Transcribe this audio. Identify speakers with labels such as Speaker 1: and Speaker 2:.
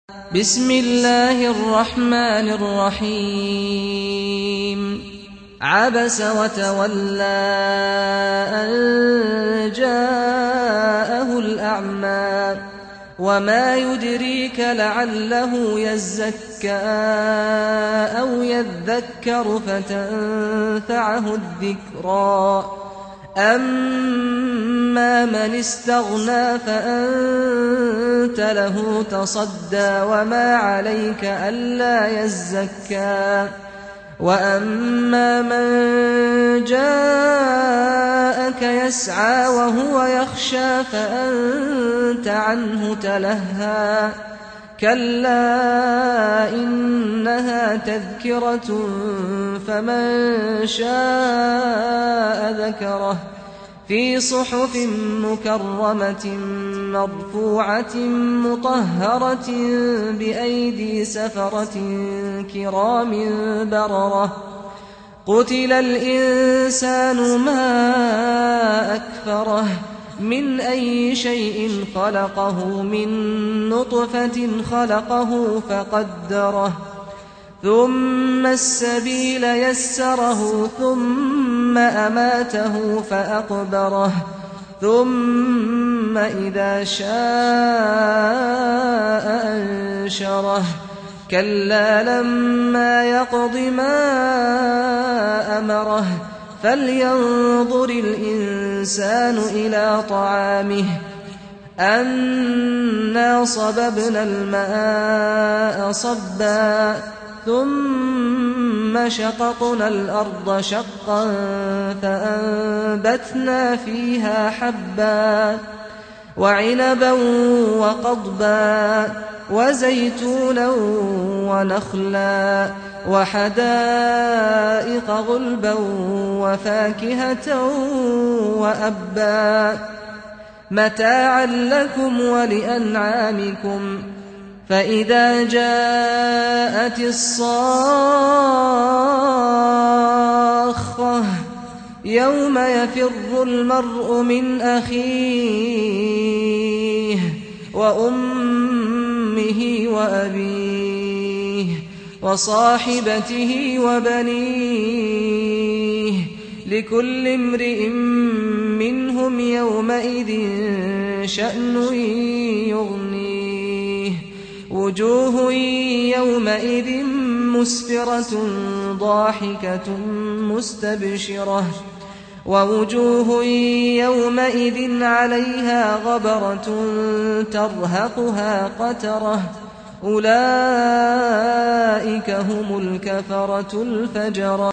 Speaker 1: بسم الله الرحمن الرحيم عبس وتولى أن جاءه الأعمى وما يدريك لعله يزكى أو يذكر فتنفعه الذكرى أما من استغنى فأنت له تصدى وما عليك ألا يزكى وأما من جاءك يسعى وهو يخشى فأنت عنه تلهى كلا إنها تذكرة فمن شاء ذكره في صحف مكرمة مرفوعة مطهرة بأيدي سفرة كرام بررة قتل الإنسان ما أكفره من أي شيء خلقه من نطفة خلقه فقدره ثم السبيل يسره ثم أماته فأقبره ثم إذا شاء أنشره كلا لما يقض ما أمره فلينظر الإنسان إلى طعامه أنا صببنا الماء صبا ثم شققنا الأرض شقا فأنبتنا فيها حبا وعنبا وقضبا وزيتونا ونخلا وحدائق غلبا وفاكهة وأبا متاعا لكم ولأنعامكم فإذا جاءت الصاخة يوم يفر المرء من أخيه وأمه وأبيه وصاحبته وبنيه لكل امرئ منهم يومئذ شأن يغنيه وجوه يومئذ مسفرة ضاحكة مستبشرة ووجوه يومئذ عليها غبرة ترهقها قترة أولئك هم الكفرة الفجرة.